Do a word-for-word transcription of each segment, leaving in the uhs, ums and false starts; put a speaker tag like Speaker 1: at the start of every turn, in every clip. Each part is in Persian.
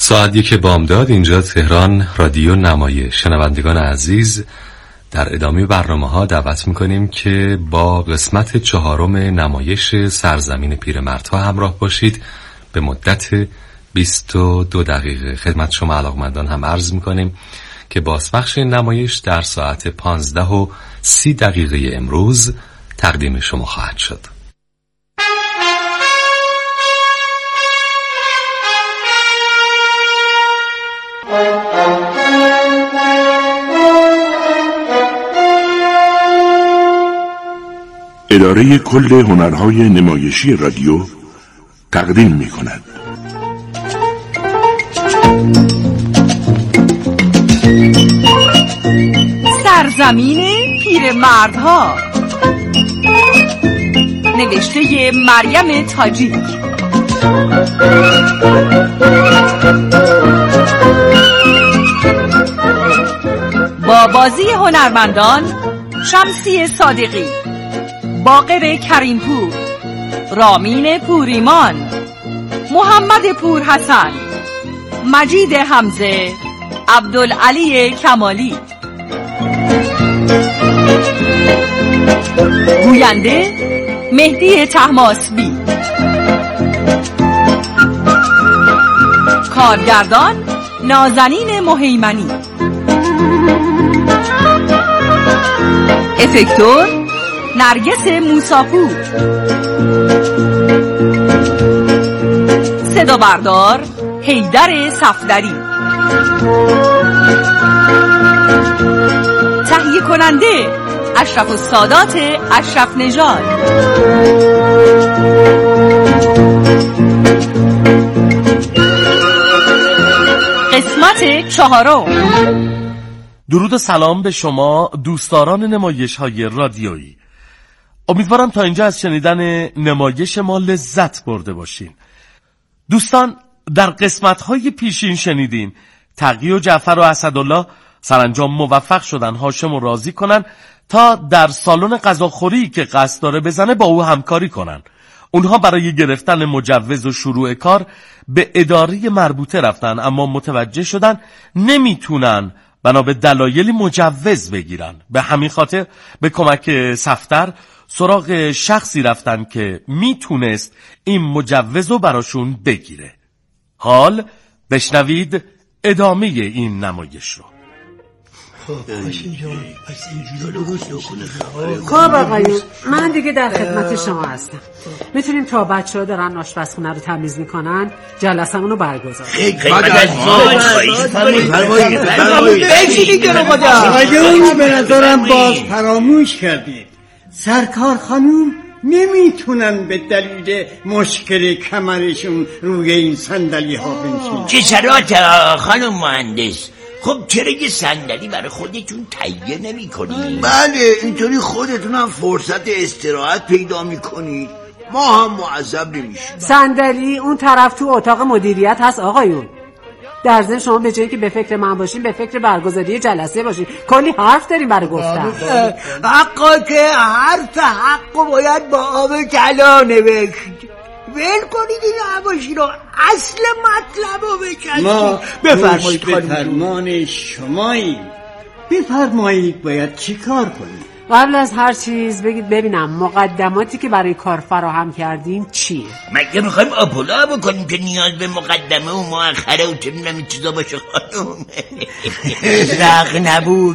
Speaker 1: ساعت یک بامداد، اینجا تهران رادیو نمایش. شنوندگان عزیز، در ادامه برنامه ها دعوت میکنیم که با قسمت چهارم نمایش سرزمین پیرمردها همراه باشید. به مدت بیست و دو دقیقه خدمت شما علاقمندان هم عرض میکنیم که بازپخش نمایش در ساعت پانزده و سی دقیقه امروز تقدیم شما خواهد شد.
Speaker 2: اداره کل هنرهای نمایشی رادیو تقدیم می کند.
Speaker 3: سرزمین پیرمردها، نوشته مریم تاجیک، با بازی هنرمندان شمسی صادقی، باقر کریمپور، رامین پوریمان، محمد پورحسن، مجید حمزه، عبدالعلی کمالی. گوینده مهدی طهماسبی. کارگردان نازنین مهیمنی. افکتور نرگس موساپور. صدا بردار حیدر صفدری. تهیه کننده اشرف السادات اشرف نژاد. قسمت چهارم.
Speaker 4: درود و سلام به شما دوستداران نمایش های رادیویی. امیدوارم تا اینجا از شنیدن نمایش ما لذت برده باشین. دوستان، در قسمت های پیشین شنیدین تقی و جعفر و اسدالله سرانجام موفق شدن هاشم رو راضی کنن تا در سالن غذاخوری که قصد داره بزنه با او همکاری کنن. اونها برای گرفتن مجوز و شروع کار به اداره مربوطه رفتن، اما متوجه شدن نمیتونن بنا به دلایلی مجوز بگیرن. به همین خاطر به کمک صفدر سراغ شخصی رفتن که میتونست این مجوز رو براشون بگیره. حال بشنوید ادامه این نمایش رو.
Speaker 5: خب آقایون، من دیگه در خدمت شما هستم. میتونیم تا بچه ها دارن آشپزخونه رو تمیز میکنن جلسمون رو برگزار.
Speaker 6: آقایون به نظرم باز فراموش کردید سرکار خانوم نمیتونن به دلیل مشکل کمرشون روی این صندلی ها بنشینن.
Speaker 7: چه شرایط خانم مهندس؟ خب چرا یه صندلی برای خودتون تهیه نمی کنید؟
Speaker 8: بله، اینطوری خودتون هم فرصت استراحت پیدا می کنید، ما هم معذب نمیشیم.
Speaker 5: صندلی اون طرف تو اتاق مدیریت هست آقایون. در ضمن شما به جایی که به فکر من باشین به فکر برگزاری جلسه باشین. کلی حرف داریم برای گفتن.
Speaker 8: حقا که حرف حقو باید با آب طلا نوشت. ول کنید این حواشی رو، اصل مطلب رو بکشید.
Speaker 6: ما
Speaker 8: بفرمایید
Speaker 6: به فرمان شماییم. بفرمایید باید چی کار کنیم؟
Speaker 5: قبل از هر چیز بگید ببینم مقدماتی که برای کار فراهم کردین چیه؟
Speaker 7: مگه میخوایم آپولا بکنیم که نیاز به مقدمه و مؤخره و چه میدونم این چیزا باشه خانم؟ رق نبود.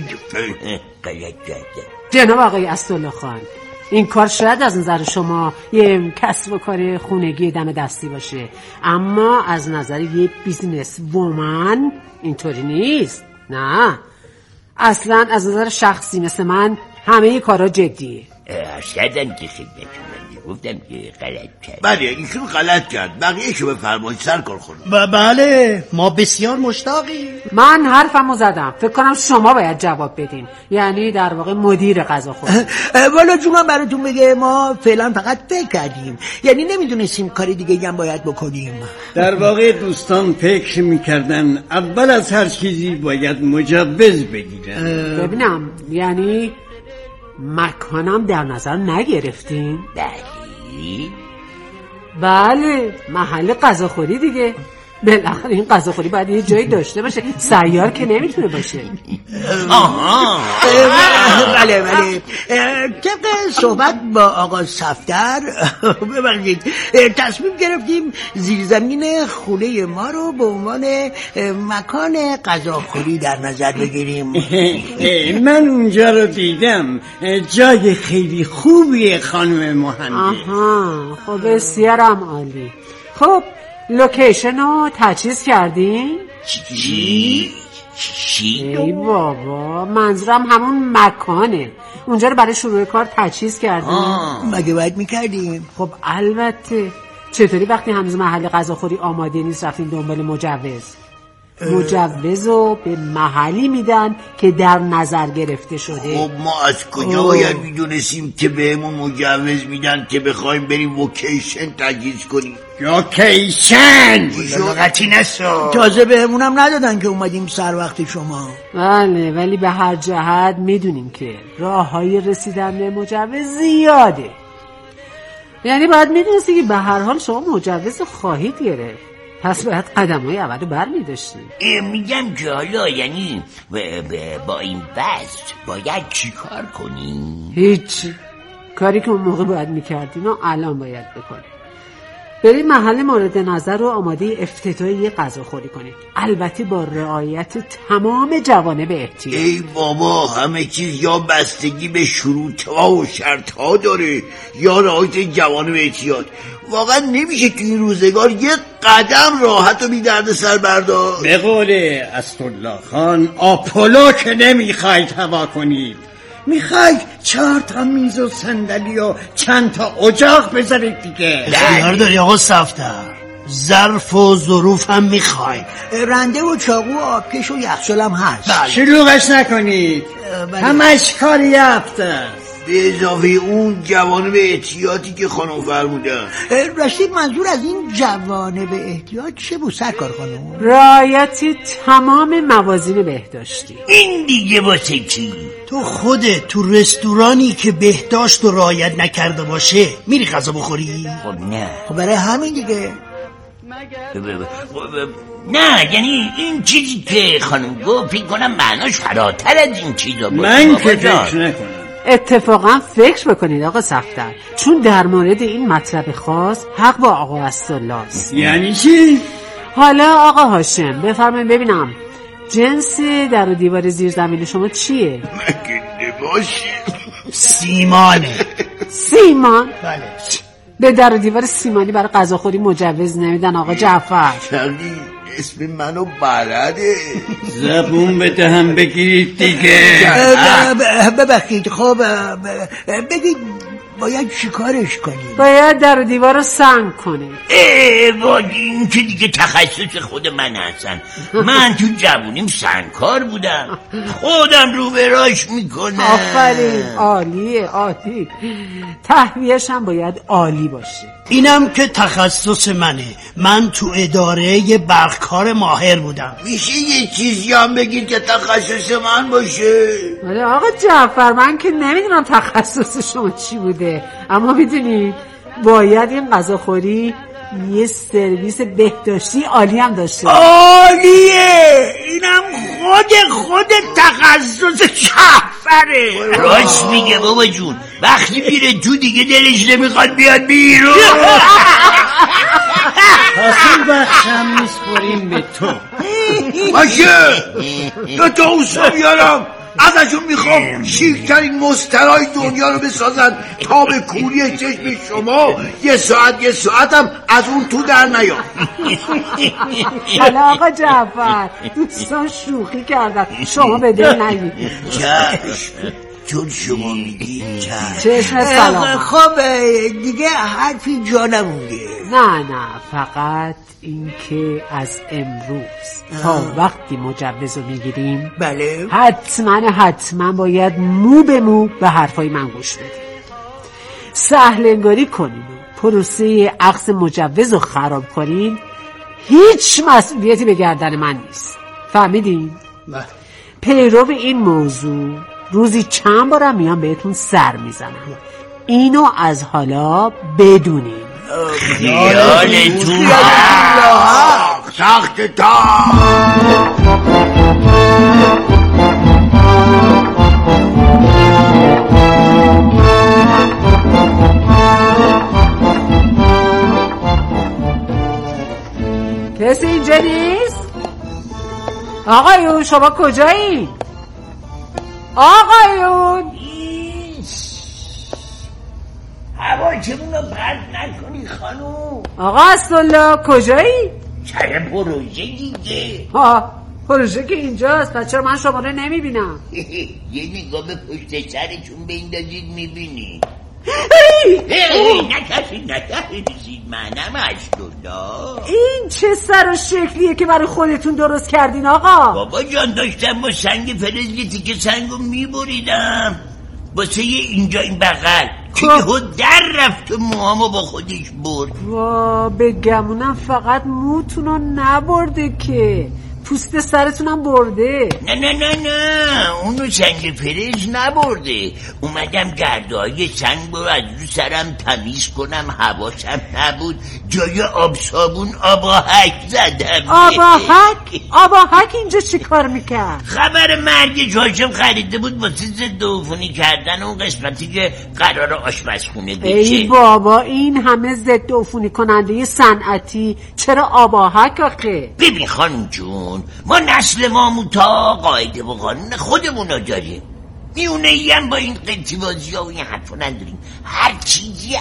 Speaker 5: جناب آقای اسدالله خان، این کار شاید از نظر شما یه کسب و کار خونگی دم دستی باشه، اما از نظر یه بیزینس وومن اینطوری نیست. نه، اصلا از نظر شخصی مثل من همه کارا جدیه.
Speaker 7: شدم که خدمتون گفتم که غلط کرد.
Speaker 8: بله ایشون غلط کرد، بقیه شو بفرمایید سرکار خانم.
Speaker 6: ب- بله ما بسیار مشتاقیم.
Speaker 5: من حرفمو زدم، فکر کنم شما باید جواب بدین، یعنی در واقع مدیر غذاخوری.
Speaker 8: والا جونم براتون بگه ما فعلا فقط فکر کردیم، یعنی نمیدونستیم کاری دیگه هم باید بکنیم.
Speaker 6: در واقع دوستان فکر میکردن اول از هر چیزی باید مجوز بگیرن.
Speaker 5: ببینم یعنی مکانم در نظر نگرفتین؟
Speaker 7: بله
Speaker 5: بله، محل غذاخوری دیگه. بالاخره این غذاخوری باید یه جایی داشته باشه، سیار که نمیتونه باشه.
Speaker 7: آها
Speaker 8: بله بله طبق صحبت با آقا صفدر ببخشید تصمیم گرفتیم زیرزمین خونه ما رو به عنوان مکان غذاخوری در نظر بگیریم.
Speaker 6: من اونجا رو دیدم، جای خیلی خوبیه خانم مهندس.
Speaker 5: آها خب بسیارم عالی. خب لوکیشن رو تجهیز کردین؟
Speaker 7: چی؟ چی؟
Speaker 5: ای بابا منظورم همون مکانه، اونجا رو برای شروع کار تجهیز کردین؟
Speaker 8: مگه باید میکردیم؟
Speaker 5: خب البته. چطوری وقتی هنوز محل غذاخوری آماده نیست رفتین دنبال مجوز؟ مجوز رو به محلی میدن که در نظر گرفته شده.
Speaker 7: خب ما از کجا باید میدونستیم که بهمون مجوز میدن که بخوایم بریم وکیشن تجهیز کنیم؟
Speaker 6: لوکیشن
Speaker 7: لغتی نسا
Speaker 8: تازه بهمونم ندادن که اومدیم سر وقت شما.
Speaker 5: بله ولی به هر جهت میدونیم که راه های رسیدن به مجوز زیاده، یعنی باید میدونستی که به هر حال شما مجوز خواهید گرفت، پس باید قدم های اول رو بر میداشتیم.
Speaker 7: میگم که حالا یعنی با این بست باید چی کار کنیم؟
Speaker 5: هیچ کاری که اون موقع باید میکردیم و الان باید بکنیم. برید محل مورد نظر رو آماده افتتاحی یه غذاخوری کنید، البته با رعایت تمام جوانب احتیاط.
Speaker 7: ای بابا همه چیز یا بستگی به شروط ها و شرط ها داره یا رعایت جوانب احتیاط. واقعا نمیشه که این روزگار یه قدم راحت و بی درد سر بردار.
Speaker 6: به قول اسدالله خان آپولو که نمیخواید هوا کنید، میخواید چهار تا میز و صندلی و چند تا اجاق بذارید دیگه.
Speaker 9: اختیار داری آقا صفدر، ظرف و ظروف هم میخوای،
Speaker 8: رنده و چاقو و آبکش و یخچال هم هست.
Speaker 6: شلوغش نکنید، همش کاری یافته است.
Speaker 7: به اضافه اون جوانب احتیاطی که خانم فرمودن.
Speaker 8: راستی منظور از این جوانب احتیاط چه بود سرکار خانم؟
Speaker 5: رعایت تمام موازین بهداشتی.
Speaker 7: این دیگه واسه چی؟
Speaker 9: تو خودت تو رستورانی که بهداشت و رعایت نکرده باشه میری غذا بخوری؟
Speaker 7: خب نه.
Speaker 8: خب برای همین دیگه.
Speaker 7: نه یعنی این چیزی که خانم گفت فکر کنم معناش فراتر از این چیزا بود.
Speaker 6: من که فکر نکنم.
Speaker 5: اتفاقا فکر بکنید آقا صفدر، چون در مورد این مطلب خاص حق با آقا اسدالله است.
Speaker 6: یعنی چی؟
Speaker 5: حالا آقا هاشم بفرمایید ببینم جنس در و دیوار زیر زمین شما چیه؟
Speaker 7: مگه نباشی؟
Speaker 9: سیمانه.
Speaker 5: سیمان؟
Speaker 9: بله.
Speaker 5: به در و دیوار سیمانی برای غذاخوری مجوز نمیدن آقا جعفر.
Speaker 7: شقی اسم منو بلده.
Speaker 6: زبون بده هم بگیرید دیگه.
Speaker 8: ببخشید خب بگید باید چیکارش کنیم؟
Speaker 5: باید در و دیوار رو سنگ کنیم.
Speaker 7: ای وای این که دیگه تخصص خود من هستن. من تو جوونیم سنگکار بودم، خودم رو براش میکنم.
Speaker 5: آفرین عالیه عالی. تهویه‌ش هم باید عالی باشه.
Speaker 9: اینم که تخصص منه، من تو اداره برقکار ماهر بودم.
Speaker 7: میشه یه چیزی هم بگید که تخصص من باشه؟
Speaker 5: ولی آقا جعفر من که نمیدونم تخصص شما چی بوده، اما میدونید باید این غذاخوری یه سرویس بهداشتی عالی هم داشته.
Speaker 7: عالیه، اینم خود خود تخصص جعفره. راست میگه بابا جون، وقتی میره تو دیگه دلش نمیخواد بیاد بیرون.
Speaker 6: حاصل بخشم میسپریم به تو.
Speaker 7: باشه دو تا اوسا بیارم، ازشون میخوام شیکترین مسترهای دنیا رو بسازن تا به کوری چشم شما یه ساعت یه ساعتم از اون تو در نیام.
Speaker 5: حالا آقا جعفر دوستان شوخی کردن، شما به دل نگید.
Speaker 7: چشم چون شما میگید
Speaker 5: چشم سلام.
Speaker 8: خب دیگه حرفی جا نمونده.
Speaker 5: نه نه فقط این که از امروز تا وقتی مجوز رو میگیریم
Speaker 8: بله
Speaker 5: حتما حتما باید مو به مو به حرفای من گوش بدیم، سهلنگاری کنیم، پروسه اخذ مجوز رو خراب کنیم، هیچ مسئولیتی به گردن من نیست. فهمیدین؟
Speaker 8: بله.
Speaker 5: پیرو این موضوع روزی چند بارم میام بهتون سر میزنم، اینو از حالا بدونین.
Speaker 7: خیالتون راحت. تخت تا
Speaker 5: کسی اینجا نیست؟ آقایون شما کجایی؟ آقایون
Speaker 8: هوا چمون رو پرد نکنی خانوم.
Speaker 5: آقا اسدالله کجایی؟
Speaker 8: سر پروژه دیگه.
Speaker 5: ها پروژه که اینجاست، پس چرا من شما رو نمیبینم؟
Speaker 8: یه نگاه به پشت سرتون بندازید میبینی. نکشید نکشید منم اسدالله.
Speaker 5: این چه سر و شکلیه که برای خودتون درست کردین آقا؟
Speaker 8: بابا جان داشتم با سنگ فلز یه تیکه سنگو میبریدم واسه اینجا این بغل که یهو در رفت و موهامو با خودش برد.
Speaker 5: وا بگمونم فقط موتونو نبرده که پوست سرتونم برده.
Speaker 8: نه نه نه نه اونو سنگ فلز نبرده. اومدم گرده های سنگ رو از رو سرم تمیز کنم، حواسم نبود جای آب صابون آباهک زدم.
Speaker 5: آباهک؟ آباهک اینجا چی کار میکرد؟
Speaker 8: خبر مرگ جاشم خریده بود واسه ضد عفونی کردن اون قسمتی که قرار آشپزخونه بشه.
Speaker 5: ای بابا این همه ضد عفونی کننده صنعتی چرا آباهک آخه؟
Speaker 8: ببین خانم جون ما نسل ماموتا قاعده و قانون خودمون رو داریم. میونه ای هم با این قنطیبازی ها و این حرفا نداریم. هر چیزی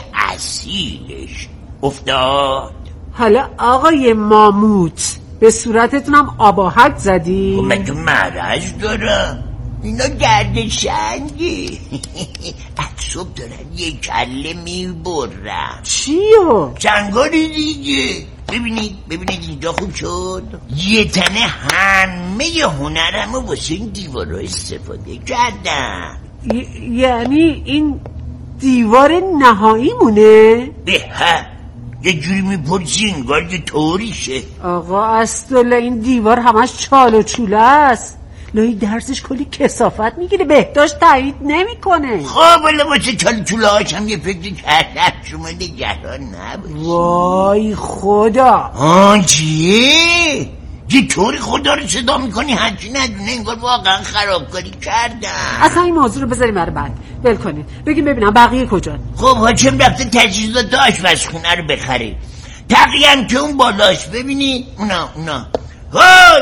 Speaker 8: اصیلش افتاد.
Speaker 5: حالا آقای ماموت به صورتتونم آباهک زدی؟
Speaker 8: من تو مرض دارم، اینا گرد شنگی. از صبح دارن یه کله میبرم.
Speaker 5: چیو؟
Speaker 8: چنگاری دیگه. ببینید ببینید اینجا خوب شد. یه تنه همه هنرم رو واسه این دیوار استفاده کردم.
Speaker 5: ی- یعنی این دیوار نهایی مونه؟
Speaker 8: به ها یه جوری میپرسی انگار یه طوریشه.
Speaker 5: آقا اسدالله این دیوار همش چال و چوله است، لای درسش کلی کثافت میگیره، بهداشت تایید نمیکنه.
Speaker 8: خب ولی واسه چال چوله هاش هم یه فکری کردم شما نگران نباشی.
Speaker 5: وای خدا.
Speaker 8: آن چیه؟ یه طوری خدا رو صدا میکنی هرچی ندونه انگار واقعا خرابکاری کردم.
Speaker 5: اصلا این موضوع رو بذاریم برای بعد ول کنید. بگیم ببینم بقیه کجا؟
Speaker 8: خب حاکم رفته تجهیزات آشپزخونه رو بخره. تقی هم که اون بالاش ببینی اونا اونا. های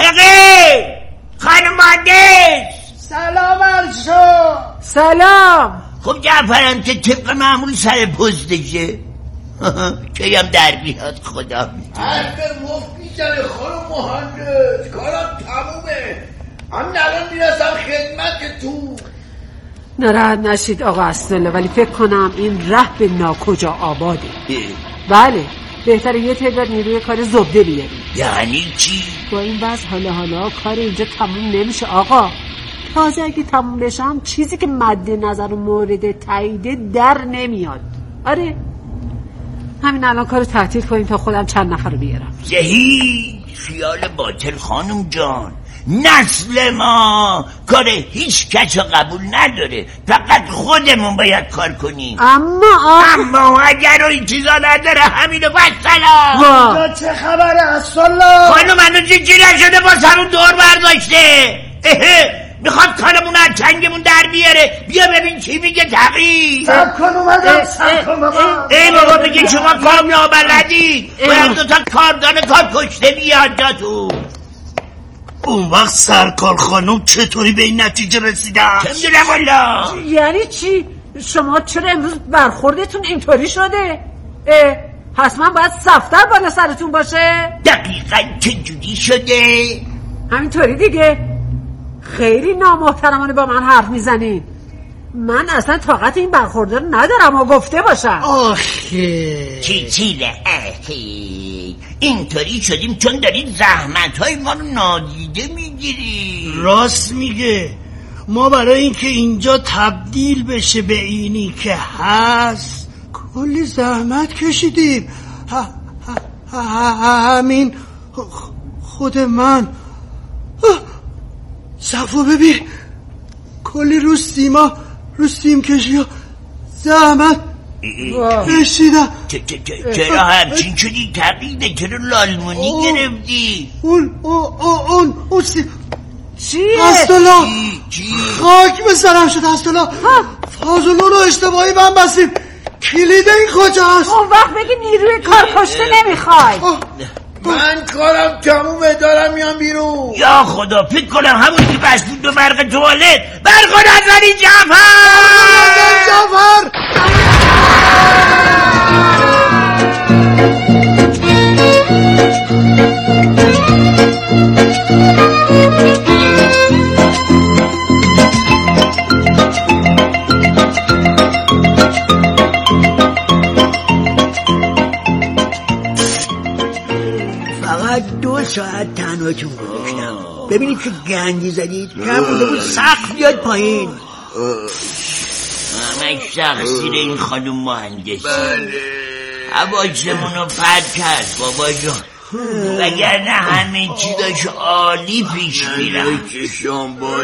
Speaker 8: تقی خانم مهندس
Speaker 9: سلام عرض شد.
Speaker 5: سلام.
Speaker 8: خب جعفرم که طبق معمول سر پستشه که هم در بیاد خدا
Speaker 7: حرف مفت میزنه خانم مهندس، کارم تمومه. من الان میرسم خدمتتون.
Speaker 5: ناراحت نشید آقا اسدالله ولی فکر کنم این ره به ناکجا آباده. بله بهتره یه تعداد نیروی کار زبده بیاریم.
Speaker 8: یعنی چی؟
Speaker 5: با این وضع حالا حالا کار اینجا تموم نمیشه آقا. تازه اگه تموم بشم چیزی که مد نظر و مورد تایید در نمیاد. آره همین الان کارو تعطیل کنیم تا خودم چند نفر رو بیارم.
Speaker 8: یهی خیال باطل خانم جان. نسل ما کار هیچ کس رو قبول نداره، فقط خودمون باید کار کنیم.
Speaker 5: اما آخ...
Speaker 8: اما اگر این چیزا نداره همینو بسلا.
Speaker 9: چه خبره اسدالله؟
Speaker 8: خانم منو جیجی نشده با سرون دور برداشته. میخواد کارمون از چنگمون در بیاره. بیا ببین چی میگه تقی.
Speaker 9: سب کن اومدم سب کن بابا.
Speaker 8: ای بابا بگی شما کار نابلدی، باید دوتا کاردان کار کشته بیاد جاتون.
Speaker 9: اون وقت سرکار خانم چطوری به این نتیجه رسیدن؟
Speaker 8: چه میدونم والا.
Speaker 5: یعنی چی؟ شما چرا امروز برخوردتون اینطوری شده؟ اه حتما باید صفتر بالا سرتون باشه؟
Speaker 8: دقیقا چه جوری شده؟
Speaker 5: همینطوری دیگه. خیلی نامحترمانه با من حرف میزنین. من اصلا طاقت این برخورده رو ندارم و گفته باشم.
Speaker 9: آخه
Speaker 8: چی چیله اخی اینطوری شدیم چون دارید زحمت های ما رو نادیده میگیری.
Speaker 9: راست میگه. ما برای اینکه اینجا تبدیل بشه به اینی که هست کلی زحمت کشیدیم. همین خود من صفو ببین کلی رو سیما رو سیم کشی ها زحمت بشیدم.
Speaker 8: چرا همچین شدی تقیده؟ چرا لالمونی گرفتی؟
Speaker 9: اون اون اون اون
Speaker 5: چیه؟
Speaker 9: هستلا خاک به سرم شد. هستلا فاضلو رو اشتباهی من بستیم. کلید این کجاست؟
Speaker 5: اون وقت بگی نیروی کار کشته نمیخوای.
Speaker 7: من کارم تمومه، دارم میام بیرون.
Speaker 8: یا خدا، فکر کنم همون که بس بود به برق توالت. برق نزنی جعفر!
Speaker 7: جعفر!
Speaker 8: دو ساعت تنهاتون گذاشتم. ببینید که گندی زدید. کم بوده بود سقف بیاد پایین. همه شخصی این خانم مهندسی.
Speaker 7: بله
Speaker 8: حواسمونو پرد کرد بابا جان، وگرنه همه چی داشت عالی پیش میرم.
Speaker 7: چشم باز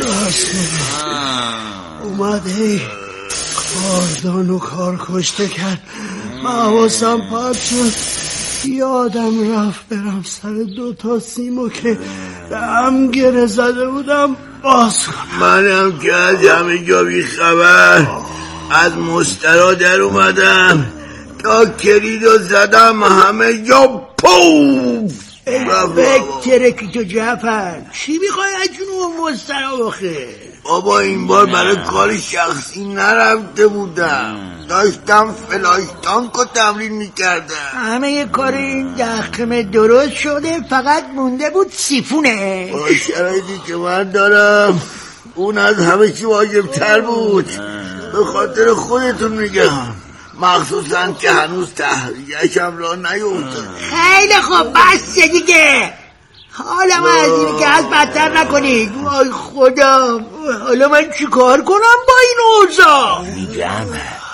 Speaker 9: اومده کاردان و کار کشته کرد. من حواسم پرد شد، یادم رفت برم سر دو تا سیمو که به هم گره زده بودم باز کنم.
Speaker 7: منم که از همه جا بی خبر از مسترا در اومدم تا کلیدو زدم همه جا پوف.
Speaker 8: بکتره که تو جعفر چی میخوای از جنوب مسترا بخه؟
Speaker 7: بابا این بار برای کار شخصی نرفته بودم، داشتم فلاش تانکو تمرین میکردم.
Speaker 8: همه کار این دخمه درست شده، فقط مونده بود سیفونه.
Speaker 7: با شرایطی که من دارم اون از همه چی واجب تر بود. به خاطر خودتون میگم، مخصوصا که هنوز تحریکم را نیفتاد.
Speaker 8: خیلی خوب بس دیگه، حالا من از این که از بدتر نکنید. وای خدا، حالا من چی کار کنم با این اوضاع؟ میگم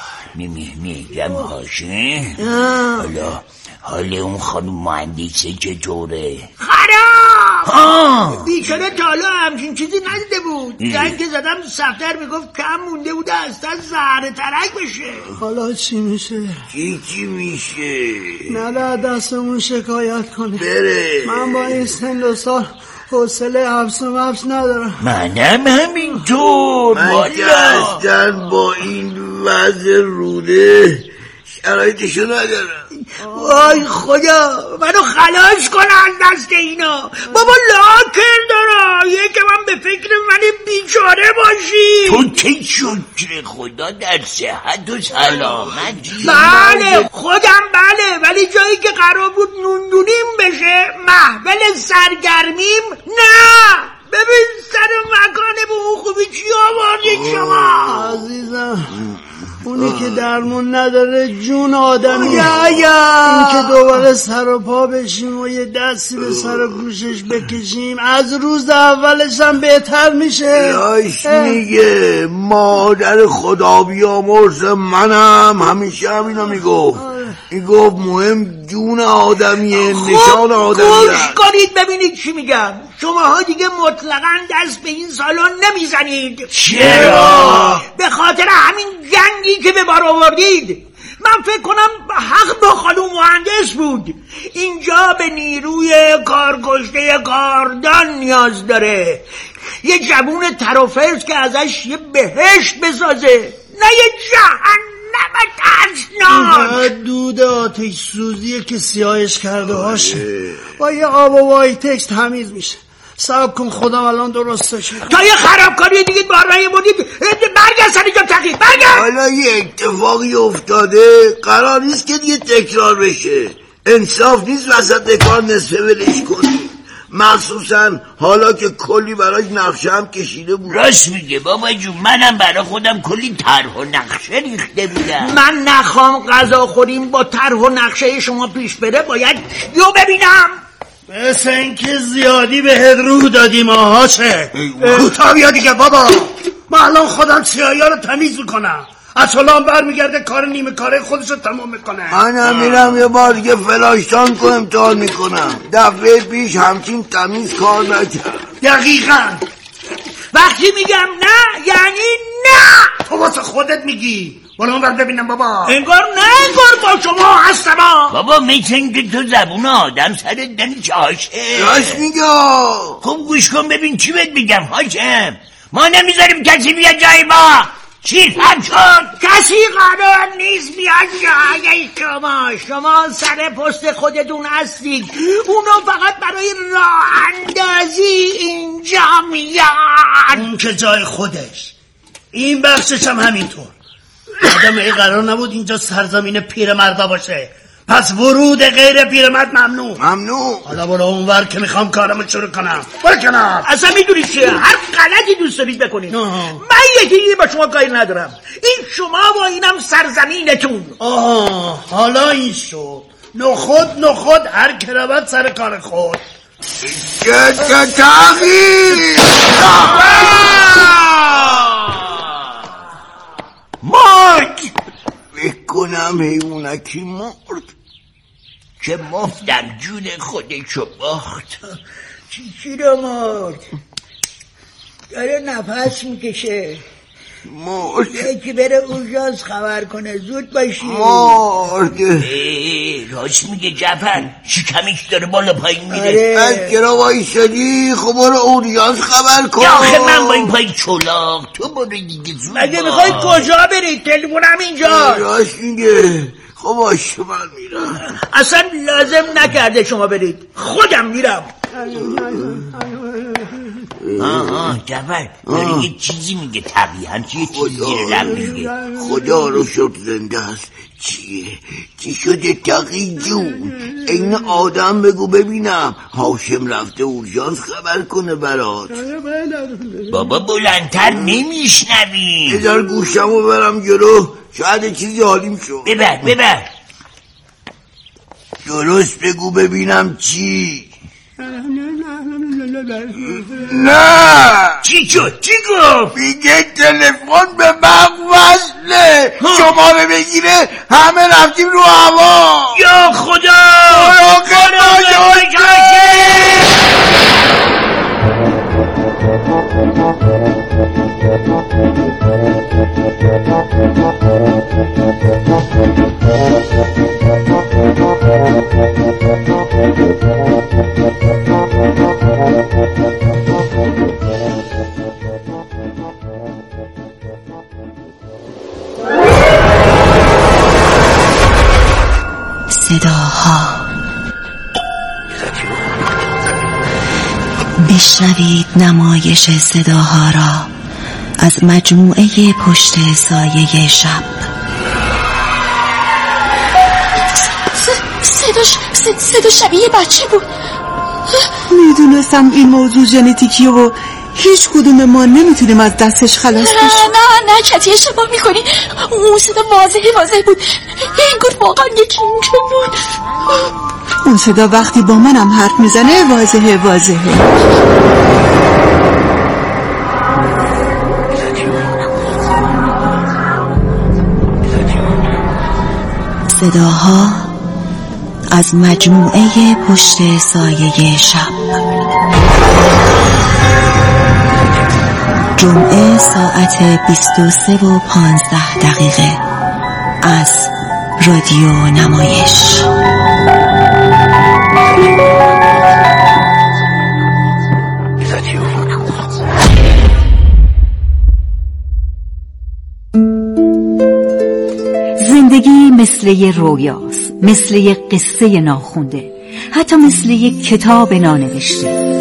Speaker 8: میگم هاشم حالا حالا اون خانم مهندسه چطوره؟ خراب! بیچاره تالا همچین چیزی ندیده بود. زنگ که زدم صفدر میگفت کم مونده بوده اصلا زهر ترک بشه.
Speaker 9: حالا چی میشه؟
Speaker 7: چی چی میشه؟
Speaker 9: نه دستمون شکایت کنه.
Speaker 7: بره.
Speaker 9: من با این سن و سال حوصله حبس و مبس ندارم.
Speaker 8: منم همینطور.
Speaker 7: من که اصلا با این وضع روده شرایطشو ندارم.
Speaker 8: وای خدا، منو خلاص کن از دست اینا. بابا لاکر دارم، یه که من به فکر من بیچاره باشی. تو که شکر خدا در صحت و سلامتی. بله خودم بله، ولی جایی که قرار بود نوندونیم بشه محول سرگرمیم نه. ببین سر مکانه به اون خوبی چی آوردید شما.
Speaker 9: عزیزم اونی که درمون نداره جون آدمی.
Speaker 8: یا یا
Speaker 9: این که دوباره سر و پا بشیم و یه دستی به سر و گوشش بکشیم از روز اولش هم بهتر میشه.
Speaker 7: راش میگه، مادر خدا بیامرز منم همیشه همینو میگفت. این گفت مهم جون آدمیه، نشان آدمیه.
Speaker 8: گوش کنید ببینید چی میگم. شماها دیگه مطلقاً دست به این سالن نمیزنید.
Speaker 7: چرا؟
Speaker 8: به خاطر همین جنگی که به بار آوردید. من فکر کنم حق با خانم مهندس بود. اینجا به نیروی کارکشته کاردان نیاز داره، یه جوون ترافرز که ازش یه بهشت بسازه، نه یه جهنم ترسناک.
Speaker 9: دود آتش سوزیه که سیاهش کرده هاشه، با یه آب و وایتکس تمیز میشه. صبر کن خودم الان درستش میکنم.
Speaker 8: تا یه خرابکاری دیگه بار بردید. برگرد سر اینجا تقیید، برگرد.
Speaker 7: حالا یه اتفاقی افتاده، قرار نیست که دیگه تکرار بشه. انصاف نیست وسط کار نصفه ولش کنی، مخصوصا حالا که کلی براش نقشه هم کشیده بود.
Speaker 8: راست میگه بابا جون، منم برای خودم کلی طرح و نقشه ریخته بودم. من نخوام غذا خوریم با طرح و نقشه شما پیش بره، باید یو ببینم.
Speaker 9: مثل اینکه زیادی بهت روح دادیم. آها چه
Speaker 7: کوتاه بیا دیگه بابا.
Speaker 9: من الان خودم سیاهی ها رو تمیز میکنم، اصلا برمیگرده کار نیمه کاره خودش رو تمام میکنه.
Speaker 7: منم میرم یه بار دیگه فلاشتان کو امتحان میکنم. دفعه پیش همچین تمیز کار نکرد.
Speaker 9: دقیقاً
Speaker 8: وقتی میگم نه یعنی نه.
Speaker 9: تو واسه خودت میگی،
Speaker 7: برو اون وقت ببینم بابا.
Speaker 8: انگار نه انگار با شما هستم.
Speaker 10: بابا میتونی که تو زبون آدم سر دنی چاشه.
Speaker 7: راست میگه.
Speaker 10: خب گوش کن ببین چی بهت بگم حاجم. ما نمیذاریم کسی بیاد جای ما. چی هم شد؟
Speaker 8: کسی قرار نیست بیاد جای شما. شما سر پست خودتون هستید. اونا فقط برای راه اندازی اینجا میاد.
Speaker 9: اون که جای خودش، این بخشش هم همینطور. آدم ای قرار نبود اینجا سرزمین پیرمردا باشه، پس ورود غیر پیرمرد ممنوع.
Speaker 7: ممنوع.
Speaker 9: حالا برو اونور که میخوام کارمو شروع کنم. برو کنار.
Speaker 8: اصلا میدونید چیه؟ هر غلطی دوست دارید بکنید. من یکی با شما کاری ندارم. این شما و اینم سرزمینتون.
Speaker 9: آه حالا این شد. نخود نخود هر کراوت سر کار خود.
Speaker 7: چه تغییر
Speaker 10: مرد
Speaker 7: بکنم حیوانکی مرد.
Speaker 10: که مفتم جون خودشو باخت.
Speaker 8: چی چی رو مرد؟ داره نفس میکشه.
Speaker 7: مرد.
Speaker 8: یکی بره اورژانس خبر کنه. زود باشی.
Speaker 7: مرد.
Speaker 10: راست میگه جعفر، شکمش داره بالا پایین میره.
Speaker 8: آره.
Speaker 7: از کرا وایسادی؟ خب برو اورژانس خبر کن.
Speaker 10: یا آخه من با این پای چلاق. تو برو دیگه زود.
Speaker 8: مگه میخواید کجا برید؟ تلفنم اینجا.
Speaker 7: راست میگه. خب باشه من میرم.
Speaker 8: اصلا لازم نکرده شما برید، خودم میرم.
Speaker 10: آه آه جعفر داره یه چیزی میگه طبیعا. چیه چیزی رو رم میگه؟
Speaker 7: خدا رو شد زنده است. چیه؟ چی شده تقی جون؟ این آدم بگو ببینم. هاشم رفته اورژانس خبر کنه برات.
Speaker 10: بابا بلندتر نمیشنوی.
Speaker 7: بذار گوشمو برم جلو، شاید چیزی حالیم شد.
Speaker 10: ببر ببر.
Speaker 7: درست بگو ببینم چی؟ نه.
Speaker 10: چی شد؟ چی گفت؟
Speaker 7: میگه تلفن به من وصله. شماره بگیره همه رفتیم رو هوا.
Speaker 10: یا خدا
Speaker 7: خدا
Speaker 11: صداها. بشنوید نمایش صداها را از مجموعه پشت سایه شب.
Speaker 12: صداش صدا شبیه بچه بود.
Speaker 13: میدونستم این موضوع ژنتیکیه و هیچ کدوم ما نمیتونیم از دستش خلاص بشیم.
Speaker 12: نه نه کتی اشتباه میکنی. اون صدا واضحه واضح بود. انگار واقعا یکی اینجا بود.
Speaker 13: اون صدا وقتی با منم حرف میزنه واضحه واضحه.
Speaker 11: صداها از مجموعه پشت سایه شب. جمعه ساعت بیست و سه و پانزده دقیقه از رادیو نمایش.
Speaker 3: زندگی مثل یه رویاست، مثل یه قصه ناخونده، حتی مثل یه کتاب نانوشته.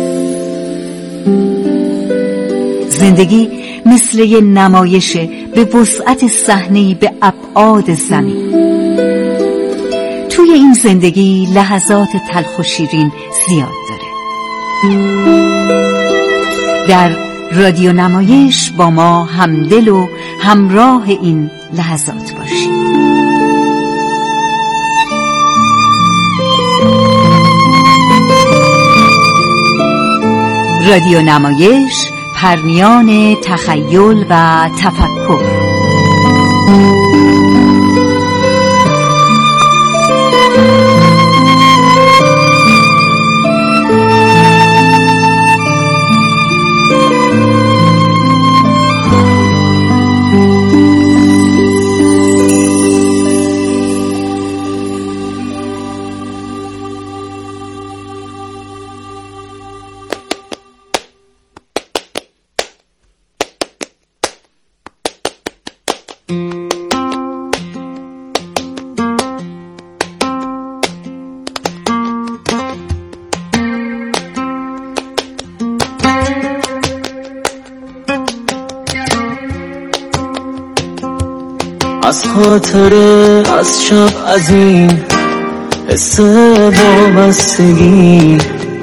Speaker 3: زندگی مثل یه نمایشه به وسعت صحنه‌ای به ابعاد زمین. توی این زندگی لحظات تلخ و شیرین زیاد داره. در رادیو نمایش با ما همدل و همراه این لحظات باشید. رادیو نمایش، پرمیان تخیل و تفکر.
Speaker 14: از خاطره از شب از این حس وابستگی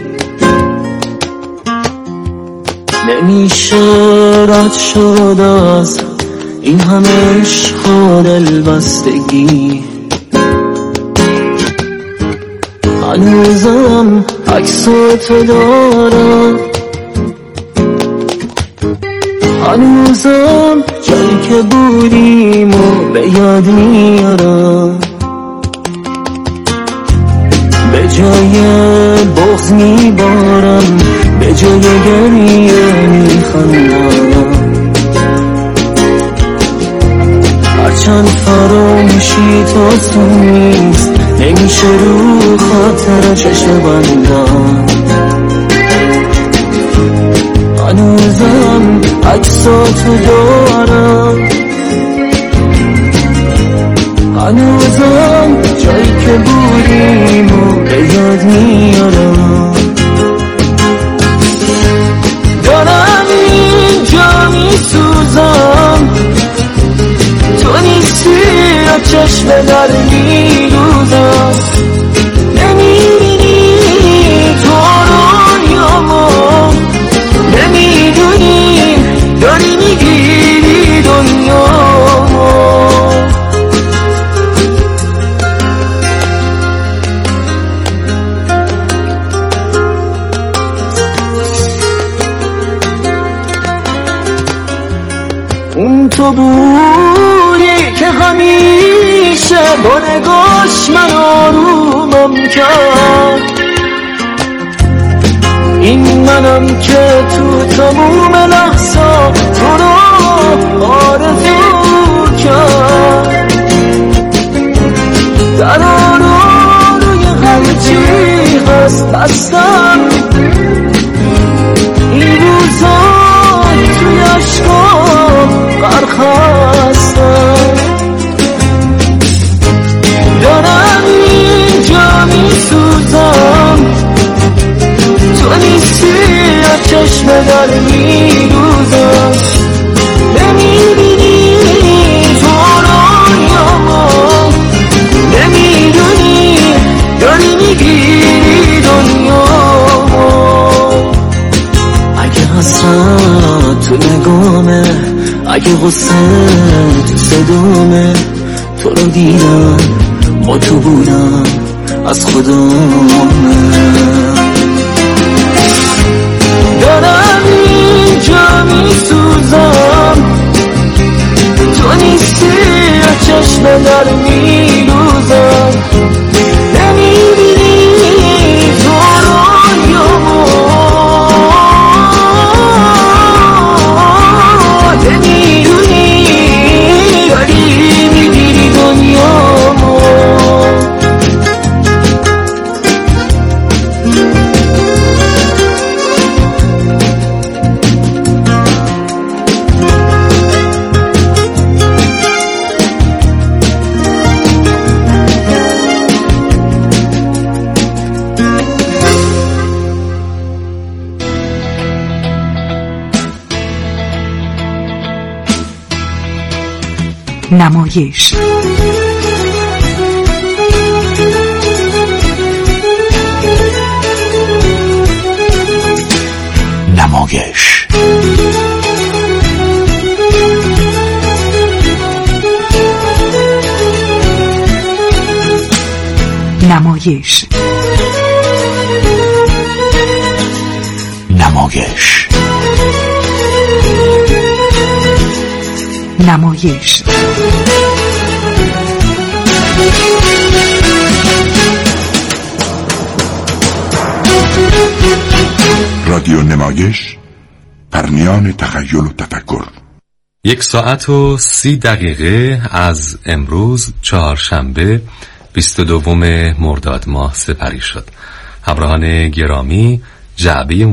Speaker 14: نمیشه رد شد از این همه عشق و دلبستگی. هنوزم عکساتو دارم، هنوزم جایی که بودیم و به یاد میارم. به جای بغض میبارم، به جای گریه میخندم. هرچند فراموشی تو تو نیست، نمیشه رو خاطر چشم بندم. هنوزم عکساتو دارم، هنوزم جایی که بودیم و به یاد میارم. دارم اینجا میسوزم، تو نیستی یا چشم در میدوزم. نمیبینی تو رویامو، نمیدونی داری میگیری دنیامو. اون تو بودی که همیشه با نگاش من آرومم کرد. این منم که تو تموم لحظه تو رو آرزو کرد. در رو روی هرچی هست بستم، این روزا توی عشقام غرق هستم. دارم اینجا میسوزم، تو نیستی یا چشم در میدوزم. نمیبینی تو رویامو، نمیدونی داری میگیری دنیامو. اگه حسرت تو نگامه، اگه غصه تو صدامه، تو رو دیدم با تو بودم از خدامه. دارم اینجا میسوزم، تو نیستی یا چشم در میدوزم. نمیبینی تو رویامو، نمیدونی داری میگیری دنیامو.
Speaker 3: نمایش
Speaker 2: نمایش
Speaker 3: نمایش
Speaker 2: نمایش
Speaker 3: نمایش
Speaker 2: رادیو نمایش، پرنیان تخیل و تفکر.
Speaker 1: یک ساعت و سی دقیقه از امروز چهارشنبه بیست و دوم مرداد ماه سپری شد. همراهان گرامی، جعبه